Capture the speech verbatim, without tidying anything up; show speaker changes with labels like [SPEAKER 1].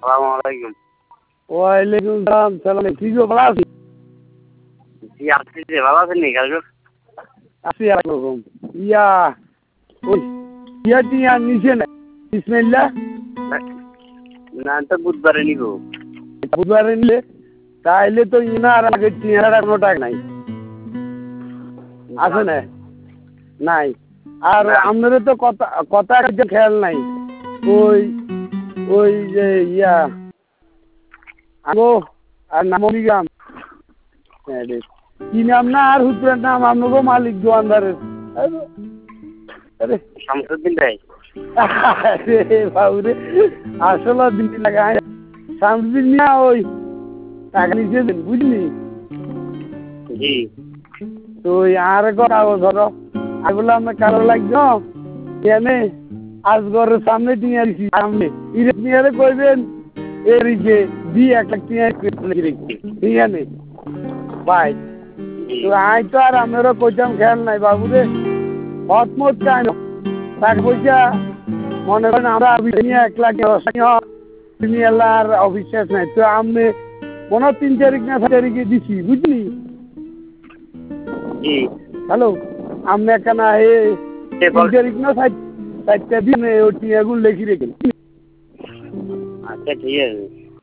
[SPEAKER 1] আসসালামু আলাইকুম।
[SPEAKER 2] ওয়ালাইকুম সালাম সালাম কি গো ভালো আছি?
[SPEAKER 1] জি আপনি যে ভালো আছেন নি কালকে?
[SPEAKER 2] আছি একরকম ইয়া ওই ইয়া টিয়া নিচে না বিসমিল্লাহ
[SPEAKER 1] না তো বুধবারে নিব।
[SPEAKER 2] বুধবারে নিলে তাইলে তো ইনার আগে টিয়ার কোনো টাকা নাই আছে না নাই আর আমাদের তো কথা কথা একটা খেয়াল নাই ওই ওই যে ইয়া আগো আর নামনি গ্রাম কি নাম না আর হুতুরের নাম আপনাকে মালিক দোয়ানদারের আরে
[SPEAKER 1] শামসুদ্দিন ভাই
[SPEAKER 2] আরে বাবুরে আসলে দিন লাগায় শামসুদ্দিন না ওই টাকা নিচে দেন বুঝলি
[SPEAKER 1] জি
[SPEAKER 2] তো ওই আর কাগজ ধরো আর বললাম আমরা কালো লাগছো এনে আজ ঘরের সামনে টিয়া দিছি সামনে ইরে টিয়ারে কইবেন এর যে দি এক লাখ টিয়া ঠিক আছে ভাই তো আই তো আর আমারও কইতাম খেয়াল নাই বাবুরে হতমত কেন টাকা পয়সা মনে করেন আমরা নিয়ে এক লাখ তুমি এলার আর অবিশ্বাস নাই তো আমি মনে হয় তিন তারিখ না চার তারিখে দিছি বুঝলি
[SPEAKER 1] জি
[SPEAKER 2] হ্যালো আমি এখানে হে তিন তারিখ না চারটা দিন ওই টিয়াগুলো লেখি রেখে
[SPEAKER 1] আচ্ছা ঠিক আছে